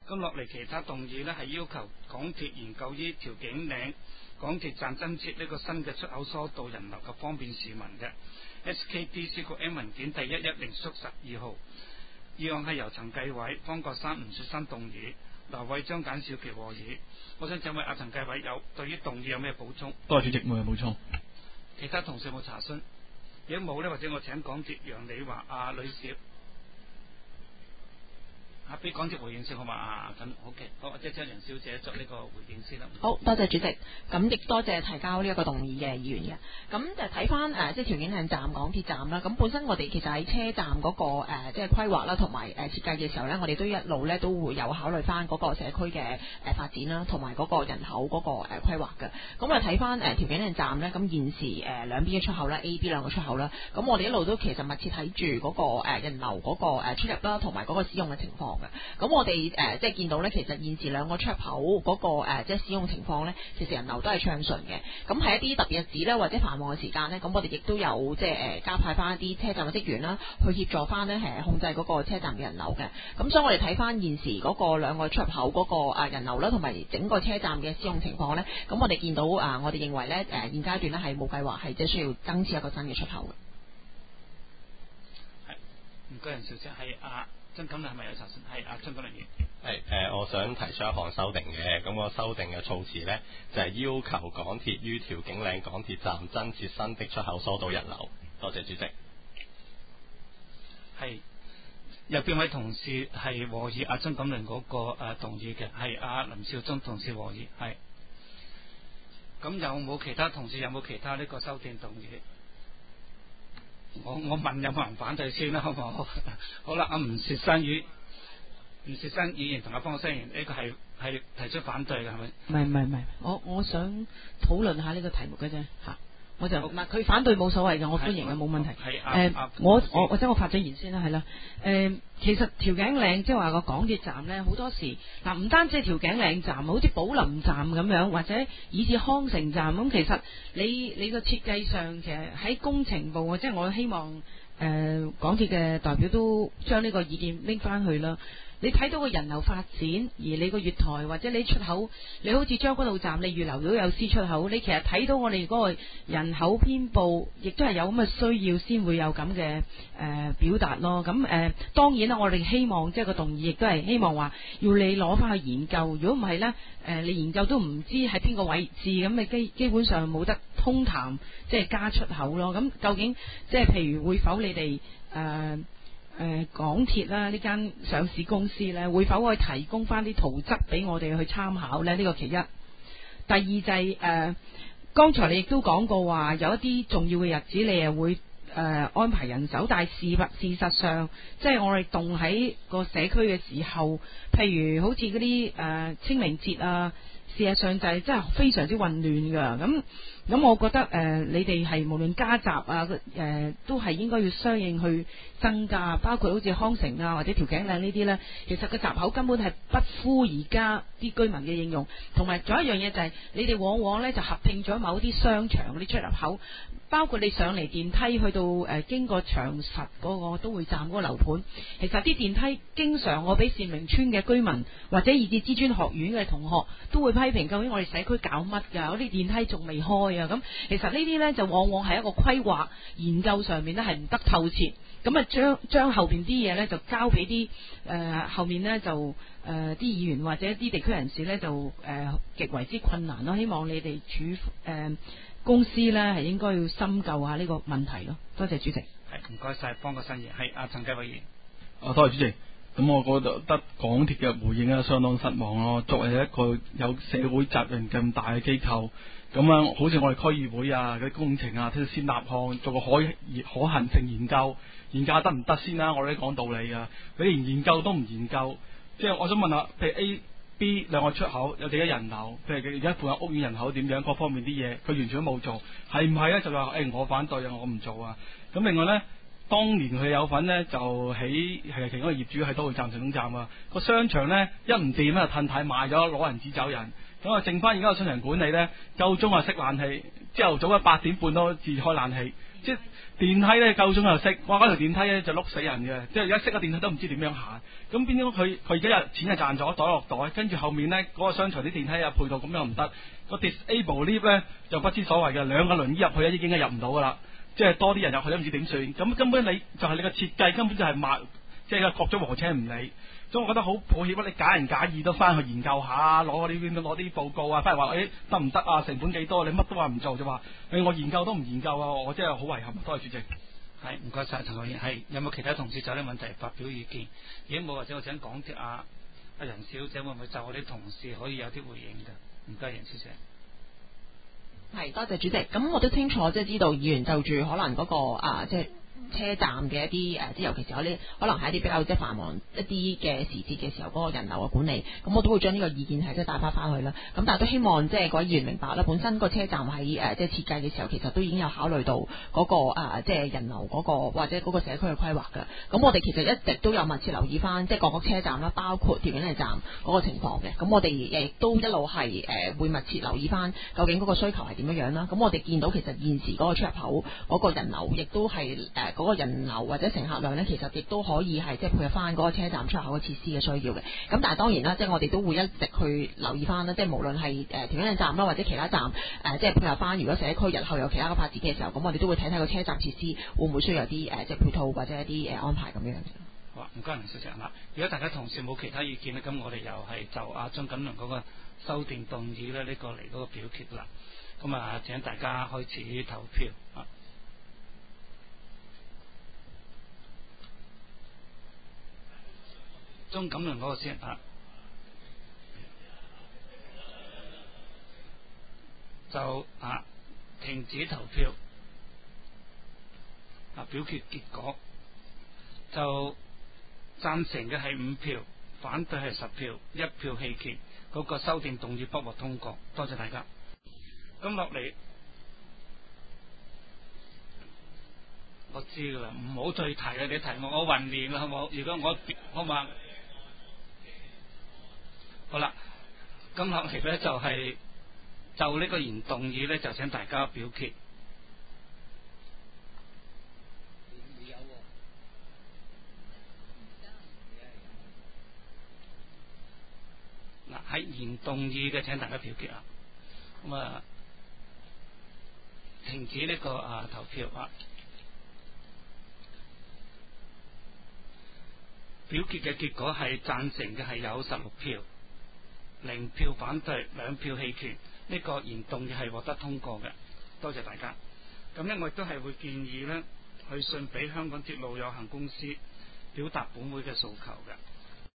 咁落嚟其他動議呢，係要求港鐵研究於調景嶺港鐵站增設呢個新嘅出口疏導人流及方便市民嘅 SKDC 個 M 文件第1110/12號。議案係由陳繼偉、方國珊、吳雪生動議，劉偉章、簡少琪和議。我想請問阿陳繼偉對於動議有咩補充？ 多謝主席，冇嘢補充。 其他同事有冇查詢？如果冇呢，或者我請港鐵楊李華女士。俾港鐵回應先好嘛？咁 OK， 好，即係請梁小姐作呢個回應先啦。 好多謝主席，咁亦多謝提交呢一個動議嘅議員嘅。咁就睇翻即係調景嶺站港鐵站啦。咁本身我哋其實喺車站嗰、個即係規劃啦，同埋設計嘅時候呢，我哋都一路呢都會有考慮翻嗰個社區嘅發展啦，同埋嗰個人口嗰個規劃嘅。咁我哋睇翻調景嶺站呢，咁現時兩邊嘅出口啦 A、B 兩個出口啦，咁我哋一路都其實密切睇住嗰個人流嗰個出入啦，同埋嗰個使用嘅情況。咁我哋即係見到咧，其實現時兩個出口嗰個即係使用情況咧，其實人流都係暢順嘅。咁喺一啲特別日子咧，或者繁忙嘅時間咧，咁我哋亦都有即係加派翻一啲車站嘅職員啦，去協助翻咧控制嗰個車站嘅人流嘅。咁所以我哋睇翻現時嗰個兩個出口嗰個人流啦，同埋整個車站嘅使用情況咧，咁我哋見到我哋認為咧現階段咧係冇計劃係即係需要增設一個新嘅出口嘅。 係，唔該，楊小姐係曾錦亮係咪有查詢？係曾錦亮議員。 係我想提出一項修訂嘅，咁個修訂嘅措辭呢，就係要求港鐵於調景嶺港鐵站增設新的出口疏導人流。多謝主席。 係有邊位同事係和議曾錦亮嗰個動議嘅？係林少忠同事和議。係。咁有冇其他同事有冇其他呢個修訂動議？我問有冇人反對先啦，好唔好？好啦，吳雪生議員同方國珊議員呢個係提出反對嘅，係咪？ 唔係，我想討論下呢個題目嘅啫嚇。我就唔係佢反對冇所謂嘅，我歡迎嘅冇問題。我或者我發咗言先啦，係啦。其實調景嶺即係話個港鐵站咧，好多時唔單止係調景嶺站，好似寶林站咁樣，或者以至康城站咁，其實你個設計上其實喺工程部，即係我希望港鐵嘅代表都將呢個意見拎翻去啦。你睇到個人流發展，而你個月台或者你出口，你好似將軍澳站，你預留到有 C 出口，你其實睇到我哋嗰個人口編佈，亦都係有咁嘅需要先會有咁嘅表達咯。咁當然啦，我哋希望即係個動議亦都係希望話要你攞翻去研究。如果唔係呢，你研究都唔知喺邊個位置，咁你基本上冇得通談，即係加出口咯。咁究竟即係譬如會否你哋港鐵啦呢間上市公司呢，會否可以提供翻啲圖則俾我哋去參考呢？呢個其一。第二就係剛才你亦都講過話，有一啲重要嘅日子你又會安排人手，但係事實上，即係我哋動喺個社區嘅時候，譬如好似嗰啲清明節啊，事實上就係真係非常之混亂㗎。咁我覺得你哋係無論加閘啊都係應該要相應去增加，包括好似康城啊或者調景嶺呢啲呢，其實個閘口根本係不敷而家啲居民嘅應用。同埋仲有一樣嘢就係你哋往往呢就合併咗某啲商場嗰啲出入口，包括你上嚟電梯去到經過長實嗰個都會站嗰個樓盤，其實啲電梯經常我俾善明邨嘅居民或者以至知專學院嘅同學都會批評，究竟我哋社區搞乜㗎？嗰啲電梯仲未開啊！咁其實呢啲呢，就往往係一個規劃研究上面呢係唔得透徹，咁啊將後邊啲嘢呢就交俾啲後面呢就啲議員或者啲地區人士呢就極為之困難咯。希望你哋公司呢係應該要深究下呢個問題咯。多謝主席。 係唔該晒，方國珊議員。係陳繼偉議員。 多謝主席。咁我覺得港鐵嘅回應咧相當失望咯。作為一個有社會責任咁大嘅機構，咁啊，好似我哋區議會啊嗰啲工程啊，先立項做個可行性研究，研究得唔得先啦？我哋都講道理啊，你連研究都唔研究，即係我想問下，譬如 A、B 兩個出口有幾多人流？譬如而家附近屋苑人口點樣？各方面啲嘢佢完全都冇做，係唔係咧？就話我反對啊，我唔做啊。咁另外咧。當年佢有份呢，就起其中一個業主喺都會站上東站啊，個商場呢，一唔掂咧就褪軚賣咗攞人紙走人，咁啊剩翻而家個商場管理呢，夠鐘啊熄冷氣，朝頭早8點半都自開冷氣， 即係電梯咧夠鐘又熄，哇！嗰條電梯咧就碌死人嘅，即係一熄個電梯都唔知點樣行。咁變咗佢而家錢係賺咗，袋落袋，跟住後面咧嗰個商場啲電梯啊配套咁樣唔得，個 disable lift 咧就不知所謂嘅，兩個輪椅入去咧已經係入唔到噶啦，即係多啲人入去都唔知點算。咁根本你就係你個設計根本就係即係割咗禾青唔理。所以我覺得好抱歉，你假仁假義都翻去研究下，攞啲報告啊，翻嚟話得唔得啊？成本幾多？你乜都話唔做就話我研究都唔研究啊！我真係好遺憾。多謝主席。 係唔該晒陳國賢。係有冇其他同事就呢個問題發表意見？如果冇，或者我想講啲阿楊小姐會唔會就我啲同事可以有啲回應㗎？唔該，楊小姐。 係多謝主席。咁我都清楚即係知道議員就住可能嗰個即係車站嘅一啲即係尤其是可能係一啲比較即係繁忙一啲嘅時節嘅時候嗰個人流嘅管理，咁我都會將呢個意見係即係帶翻去啦。咁但係都希望即係各位議員明白啦，本身個車站喺即係設計嘅時候，其實都已經有考慮到嗰個即係人流嗰個或者嗰個社區嘅規劃㗎。咁我哋其實一直都有密切留意翻即係各個車站啦，包括調景嶺站嗰個情況嘅。咁我哋亦都一路係會密切留意翻究竟嗰個需求係點樣樣啦。咁我哋見到其實現時嗰個出入口嗰個人流亦都係嗰個人流或者乘客量呢，其實亦都可以係即係配合翻嗰個車站出口嘅設施嘅需要嘅。咁但係當然啦，即係我哋都會一直去留意翻啦，即係無論係調景嶺站啦，或者其他站即係配合翻，如果社區日後有其他嘅發展嘅時候，咁我哋都會睇睇個車站設施會唔會需要有啲即係配套或者一啲安排咁樣。 好，唔該，梁小姐啦。如果大家同事冇其他意見呢，咁我哋又係就阿張錦麟嗰個修訂動議呢，呢個嚟嗰個表決啦。咁啊，請大家開始投票啊！張錦麟嗰個先啊，就停止投票表決結果就贊成嘅係5票，反對係10票，1票棄權。嗰個修訂動議不獲通過。多謝大家。咁落嚟，我知噶啦，唔好再提啦，你提我混亂啦，好冇？如果我話好啦，咁落嚟咧就係就呢個原動議咧，就請大家表決。嗱，喺原動議嘅請大家表決啊！咁啊，停止呢個投票啊！表決嘅結果係贊成嘅係有16票，0票反對，2票棄權。呢個原動議係獲得通過嘅。多謝大家。咁呢，我亦都係會建議呢，去信俾香港鐵路有限公司，表達本會嘅訴求嘅。